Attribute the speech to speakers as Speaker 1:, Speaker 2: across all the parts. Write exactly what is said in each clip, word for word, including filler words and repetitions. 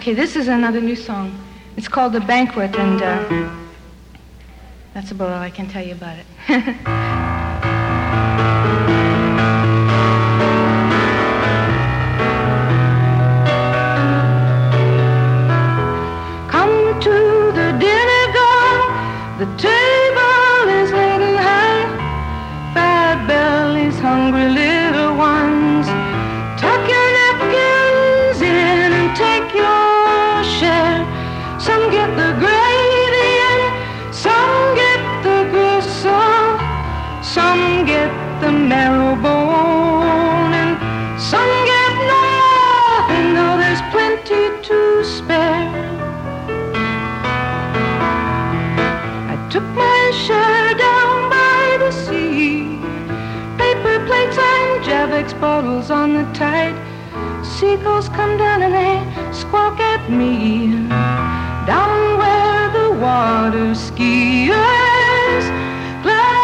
Speaker 1: Okay, this is another new song. It's called The Banquet, and uh, that's about all I can tell you about it. Come to the dinner gong, the table is laden high, fat bellies, hungry little ones, tuck your napkins in and take your share. Some get the gravy and some get the gristle, some get the marrow bone, and some get nothing, though there's plenty to spare. I took my share down by the sea, paper plates and Javex bottles on the tide. Seagulls come down and they squawk at me, down where the water skiers glide.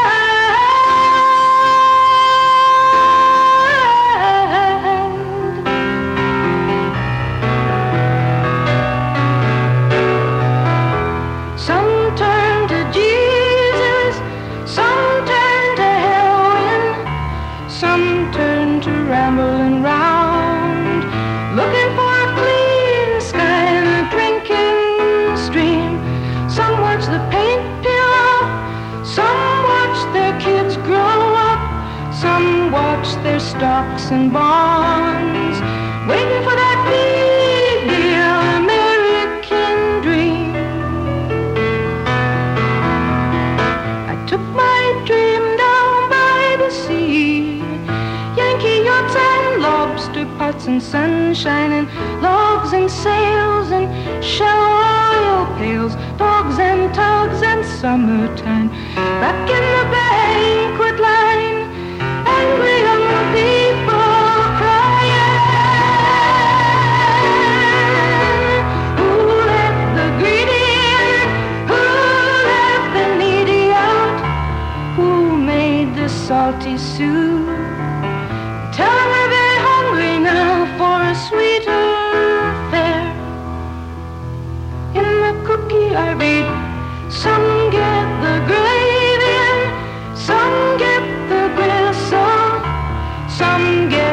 Speaker 1: Some turn to Jesus, some turn to heroin, some turn to rambling round, looking for a clean sky and a drinking stream. Some watch the paint peel off, some watch their kids grow up, some watch their stocks and bonds, waiting for that big deal American dream. I took my dream down by the sea, Yankee yachts and lobster pots and sunshine and logs and sails and shell oil pails, dogs and tugs and summertime. Back in the banquet line, angry young people crying. Who let the greedy in? Who left the needy out? Who made the salty soup? Tell them they're very hungry now for a sweeter fare. In the cookie I read, some get the gravy and some get the gristle, some get